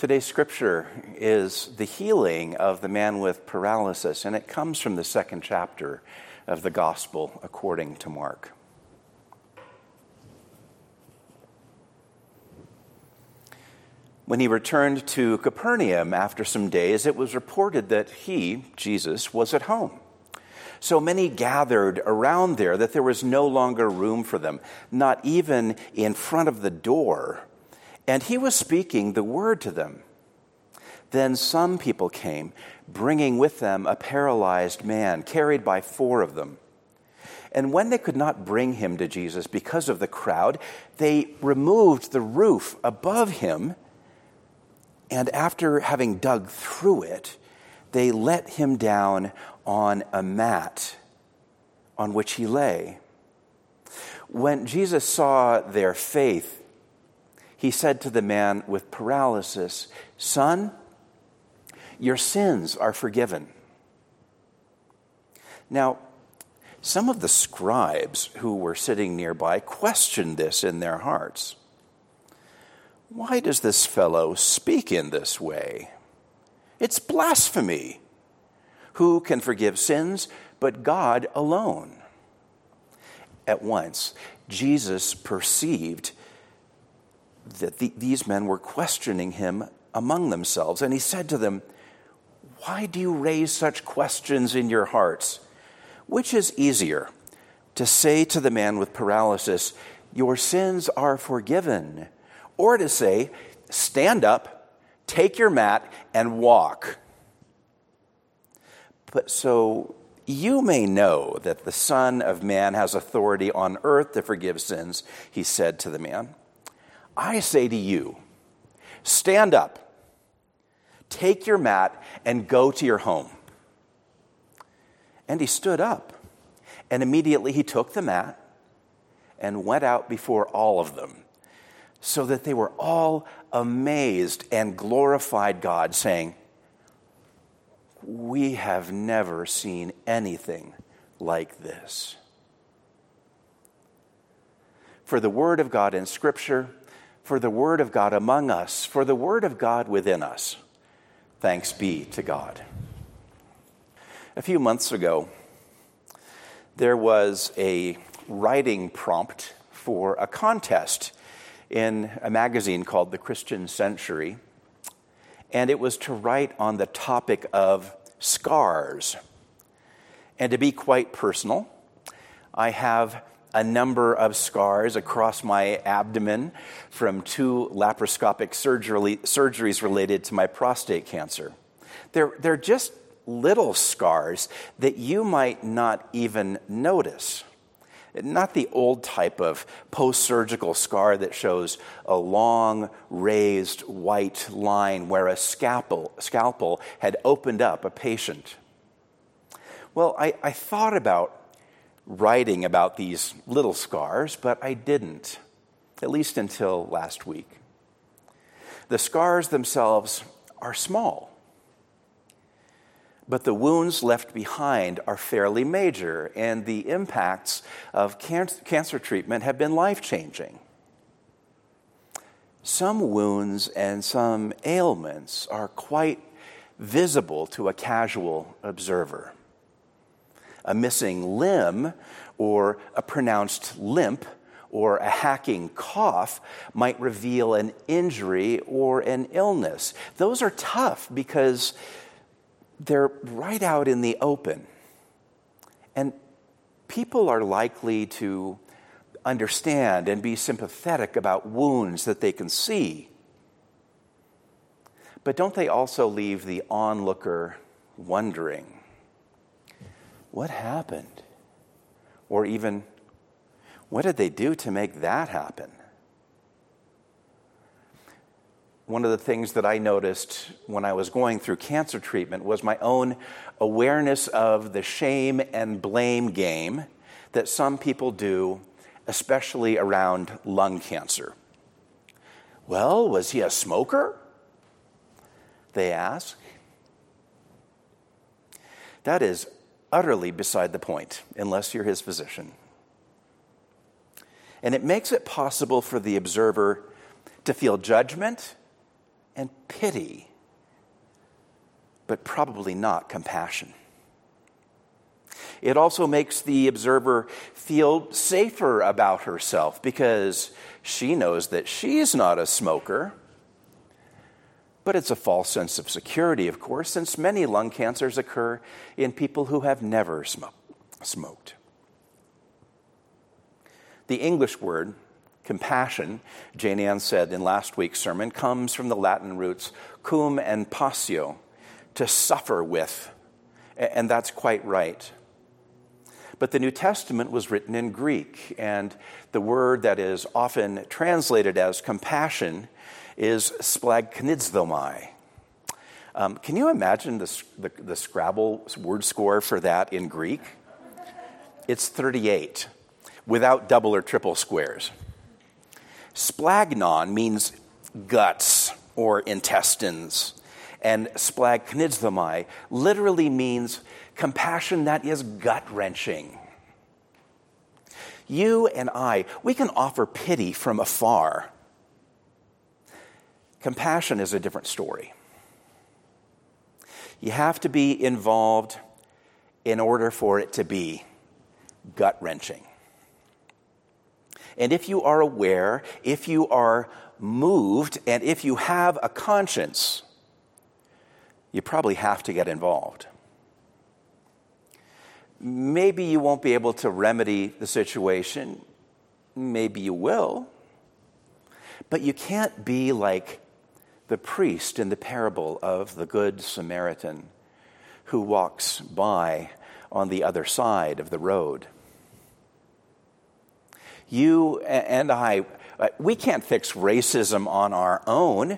Today's scripture is the healing of the man with paralysis, and it comes from the second chapter of the Gospel according to Mark. When he returned to Capernaum after some days, it was reported that he, Jesus, was at home. So many gathered around there that there was no longer room for them, not even in front of the door. And he was speaking the word to them. Then some people came, bringing with them a paralyzed man, carried by 4 of them. And when they could not bring him to Jesus because of the crowd, they removed the roof above him, and after having dug through it, they let him down on a mat on which he lay. When Jesus saw their faith, he said to the man with paralysis, "Son, your sins are forgiven." Now, some of the scribes who were sitting nearby questioned this in their hearts. "Why does this fellow speak in this way? It's blasphemy. Who can forgive sins but God alone?" At once, Jesus perceived that these men were questioning him among themselves, and he said to them, "Why do you raise such questions in your hearts? Which is easier, to say to the man with paralysis, 'Your sins are forgiven,' or to say, 'Stand up, take your mat, and walk'? But so you may know that the Son of Man has authority on earth to forgive sins," he said to the man. "I say to you, stand up, take your mat, and go to your home." And he stood up, and immediately he took the mat and went out before all of them, so that they were all amazed and glorified God, saying, "We have never seen anything like this." For the word of God in Scripture, for the word of God among us, for the word of God within us, thanks be to God. A few months ago, there was a writing prompt for a contest in a magazine called The Christian Century, and it was to write on the topic of scars. And to be quite personal, I have a number of scars across my abdomen from 2 laparoscopic surgeries related to my prostate cancer. They're just little scars that you might not even notice. Not the old type of post-surgical scar that shows a long, raised white line where a scalpel had opened up a patient. Well, I thought about writing about these little scars, but I didn't, at least until last week. The scars themselves are small, but the wounds left behind are fairly major, and the impacts of cancer treatment have been life-changing. Some wounds and some ailments are quite visible to a casual observer. A missing limb or a pronounced limp or a hacking cough might reveal an injury or an illness. Those are tough because they're right out in the open. And people are likely to understand and be sympathetic about wounds that they can see. But don't they also leave the onlooker wondering, what happened? Or even, what did they do to make that happen? One of the things that I noticed when I was going through cancer treatment was my own awareness of the shame and blame game that some people do, especially around lung cancer. "Well, was he a smoker?" they ask. That is utterly beside the point, unless you're his physician. And it makes it possible for the observer to feel judgment and pity, but probably not compassion. It also makes the observer feel safer about herself because she knows that she's not a smoker. But it's a false sense of security, of course, since many lung cancers occur in people who have never smoked. The English word, compassion, Jane Ann said in last week's sermon, comes from the Latin roots cum and passio, to suffer with, and that's quite right. But the New Testament was written in Greek, and the word that is often translated as compassion is splagchnizomai. Can you imagine the Scrabble word score for that in Greek? It's 38, without double or triple squares. Splagnon means guts or intestines, and splagchnizomai literally means compassion that is gut-wrenching. You and I, we can offer pity from afar. Compassion is a different story. You have to be involved in order for it to be gut-wrenching. And if you are aware, if you are moved, and if you have a conscience, you probably have to get involved. Maybe you won't be able to remedy the situation. Maybe you will. But you can't be like the priest in the parable of the Good Samaritan who walks by on the other side of the road. You and I, we can't fix racism on our own,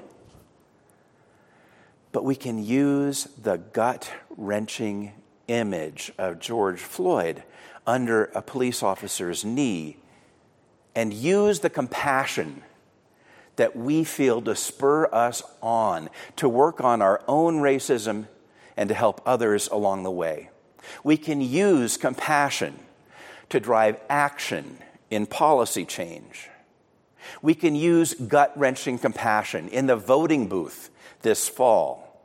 but we can use the gut-wrenching image of George Floyd under a police officer's knee and use the compassion that we feel to spur us on to work on our own racism and to help others along the way. We can use compassion to drive action in policy change. We can use gut-wrenching compassion in the voting booth this fall.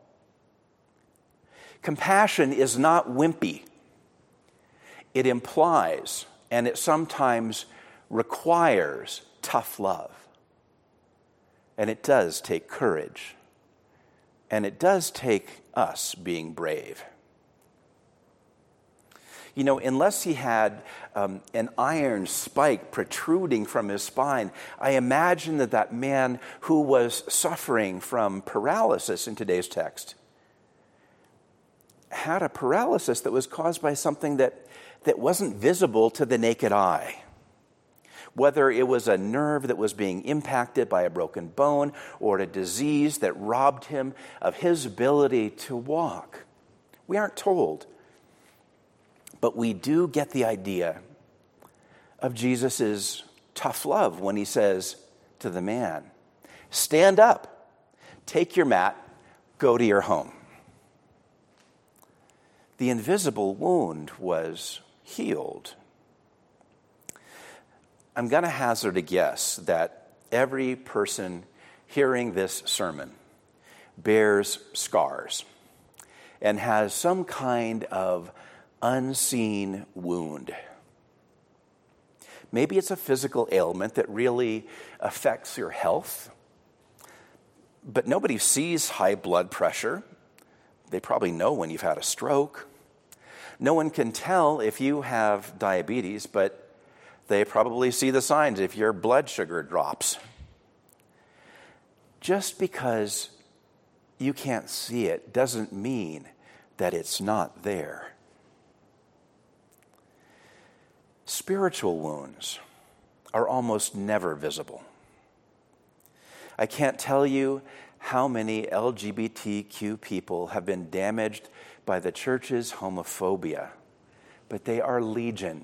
Compassion is not wimpy. It implies, and it sometimes requires, tough love. And it does take courage. And it does take us being brave. You know, unless he had an iron spike protruding from his spine, I imagine that man who was suffering from paralysis in today's text had a paralysis that was caused by something that wasn't visible to the naked eye. Whether it was a nerve that was being impacted by a broken bone or a disease that robbed him of his ability to walk. We aren't told. But we do get the idea of Jesus' tough love when he says to the man, "Stand up, take your mat, go to your home." The invisible wound was healed. I'm going to hazard a guess that every person hearing this sermon bears scars and has some kind of unseen wound. Maybe it's a physical ailment that really affects your health, but nobody sees high blood pressure. They probably know when you've had a stroke. No one can tell if you have diabetes, but they probably see the signs if your blood sugar drops. Just because you can't see it doesn't mean that it's not there. Spiritual wounds are almost never visible. I can't tell you how many LGBTQ people have been damaged by the church's homophobia, but they are legion.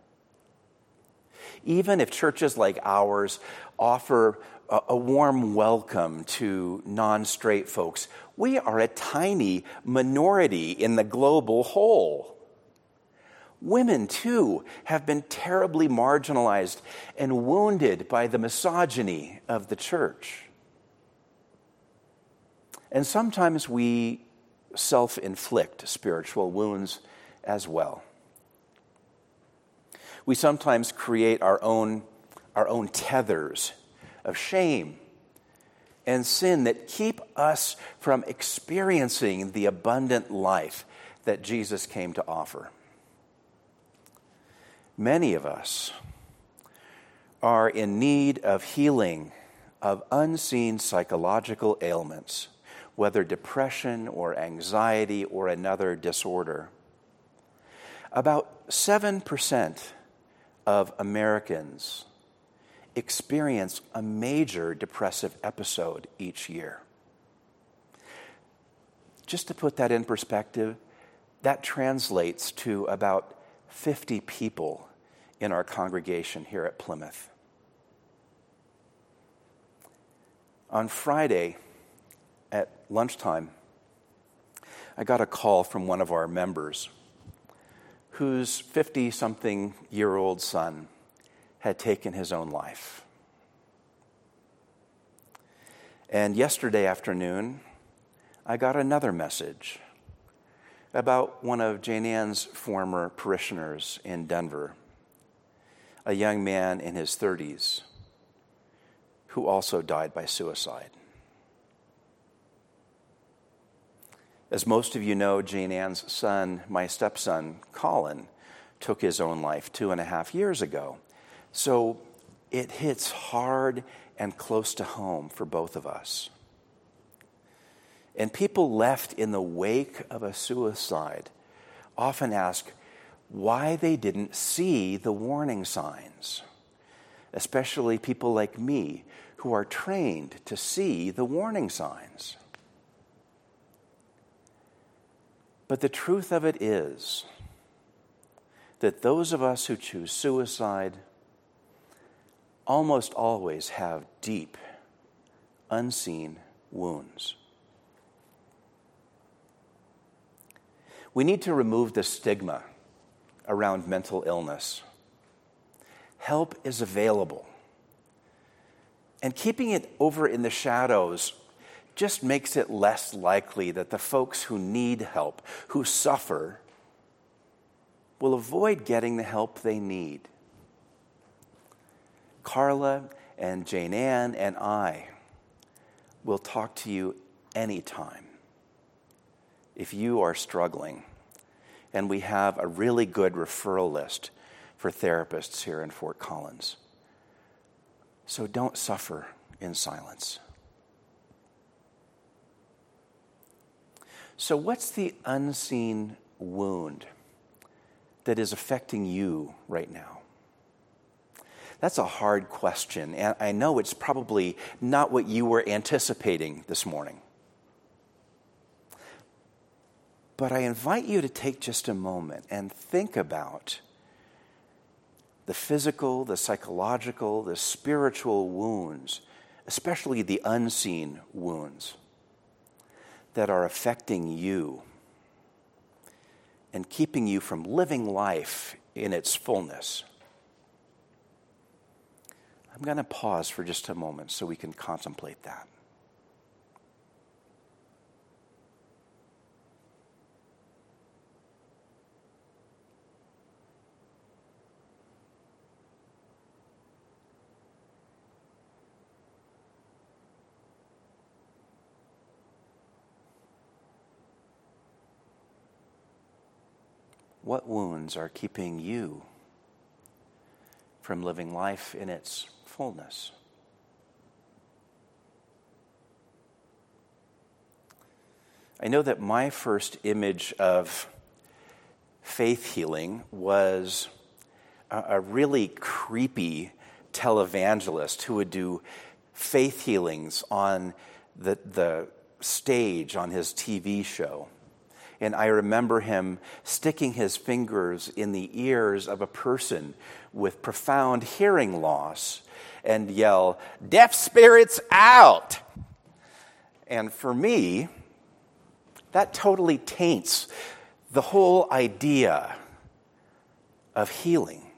Even if churches like ours offer a warm welcome to non-straight folks, we are a tiny minority in the global whole. Women, too, have been terribly marginalized and wounded by the misogyny of the church. And sometimes we self-inflict spiritual wounds as well. We sometimes create our own tethers of shame and sin that keep us from experiencing the abundant life that Jesus came to offer. Many of us are in need of healing of unseen psychological ailments, whether depression or anxiety or another disorder. About 7% of Americans experience a major depressive episode each year. Just to put that in perspective, that translates to about 50 people in our congregation here at Plymouth. On Friday at lunchtime, I got a call from one of our members whose 50-something-year-old son had taken his own life. And yesterday afternoon, I got another message about one of Jane Ann's former parishioners in Denver, a young man in his 30s who also died by suicide. As most of you know, Jane Ann's son, my stepson, Colin, took his own life 2.5 years ago. So it hits hard and close to home for both of us. And people left in the wake of a suicide often ask why they didn't see the warning signs, especially people like me who are trained to see the warning signs. But the truth of it is that those of us who choose suicide almost always have deep, unseen wounds. We need to remove the stigma around mental illness. Help is available. And keeping it over in the shadows just makes it less likely that the folks who need help, who suffer, will avoid getting the help they need. Carla and Jane Ann and I will talk to you anytime if you are struggling. And we have a really good referral list for therapists here in Fort Collins. So don't suffer in silence. So what's the unseen wound that is affecting you right now? That's a hard question, and I know it's probably not what you were anticipating this morning. But I invite you to take just a moment and think about the physical, the psychological, the spiritual wounds, especially the unseen wounds that are affecting you and keeping you from living life in its fullness. I'm going to pause for just a moment so we can contemplate that. What wounds are keeping you from living life in its fullness? I know that my first image of faith healing was a really creepy televangelist who would do faith healings on the stage on his TV show. And I remember him sticking his fingers in the ears of a person with profound hearing loss and yell, "Deaf spirits out!" And for me, that totally taints the whole idea of healing.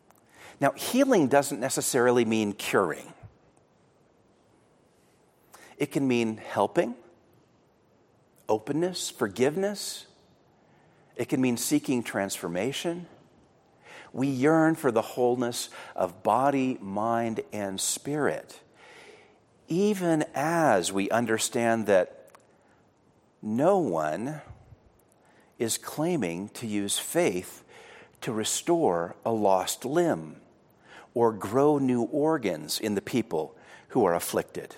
Now, healing doesn't necessarily mean curing. It can mean helping, openness, forgiveness. It can mean seeking transformation. We yearn for the wholeness of body, mind, and spirit, even as we understand that no one is claiming to use faith to restore a lost limb or grow new organs in the people who are afflicted.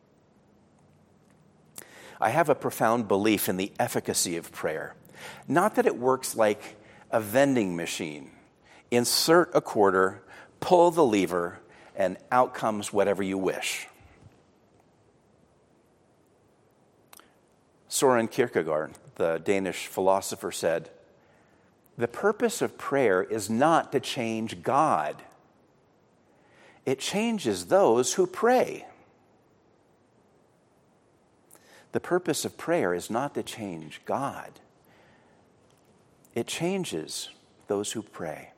I have a profound belief in the efficacy of prayer. Not that it works like a vending machine. Insert a quarter, pull the lever, and out comes whatever you wish. Søren Kierkegaard, the Danish philosopher, said, "The purpose of prayer is not to change God. It changes those who pray." The purpose of prayer is not to change God. It changes those who pray.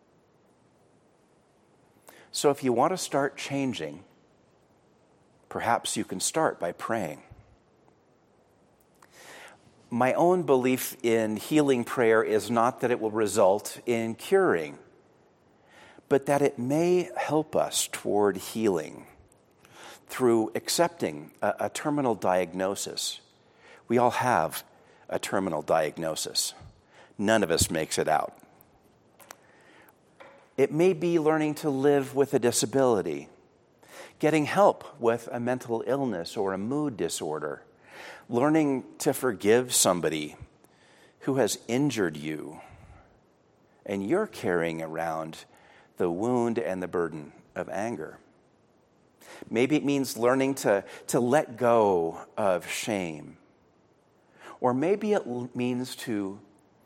So if you want to start changing, perhaps you can start by praying. My own belief in healing prayer is not that it will result in curing, but that it may help us toward healing through accepting a terminal diagnosis. We all have a terminal diagnosis. None of us makes it out. It may be learning to live with a disability, getting help with a mental illness or a mood disorder, learning to forgive somebody who has injured you, and you're carrying around the wound and the burden of anger. Maybe it means learning to let go of shame. Or maybe it means to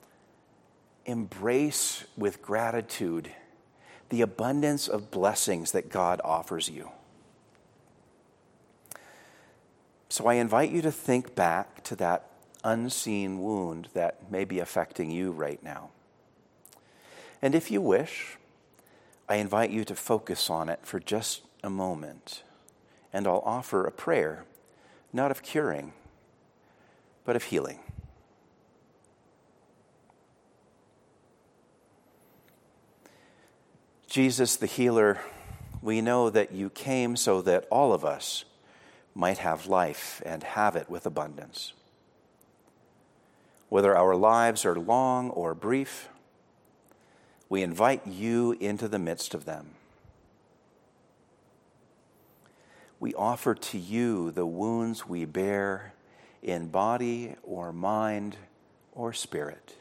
embrace with gratitude the abundance of blessings that God offers you. So I invite you to think back to that unseen wound that may be affecting you right now. And if you wish, I invite you to focus on it for just a moment, and I'll offer a prayer, not of curing, but of healing. Jesus, the healer, we know that you came so that all of us might have life and have it with abundance. Whether our lives are long or brief, we invite you into the midst of them. We offer to you the wounds we bear in body or mind or spirit.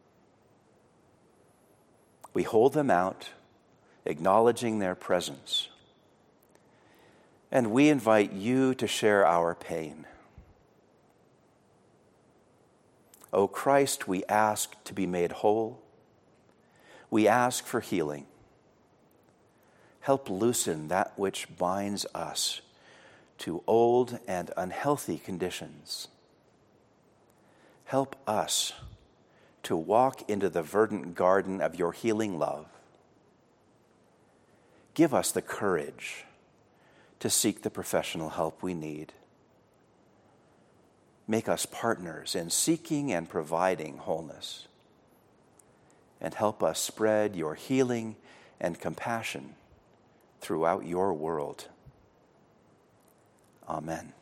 We hold them out, acknowledging their presence. And we invite you to share our pain. O Christ, we ask to be made whole. We ask for healing. Help loosen that which binds us to old and unhealthy conditions. Help us to walk into the verdant garden of your healing love. Give us the courage to seek the professional help we need. Make us partners in seeking and providing wholeness. And help us spread your healing and compassion throughout your world. Amen.